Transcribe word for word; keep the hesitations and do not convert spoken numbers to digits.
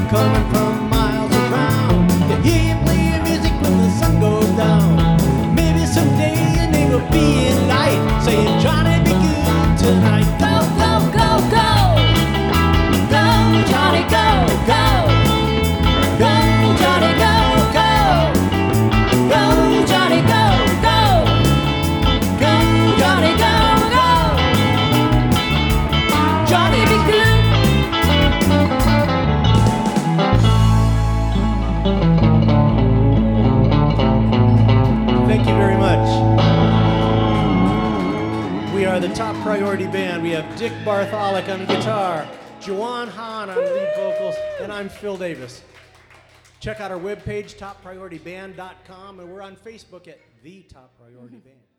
coming from miles around. You hear you play your music when the sun goes down. Maybe someday your name will be in light, saying Johnny, be good tonight. Go, go, go, go. Go, Johnny, go, go. Go, Johnny, go, go. Go, Johnny, go, go. Go, Johnny, go, go. Johnny, be good. Thank you very much. We are the Top Priority Band. We have Dick Bartholic on guitar, Joanne Hahn on lead vocals, and I'm Phil Davis. Check out our webpage, top priority band dot com, and we're on Facebook at The Top Priority Band.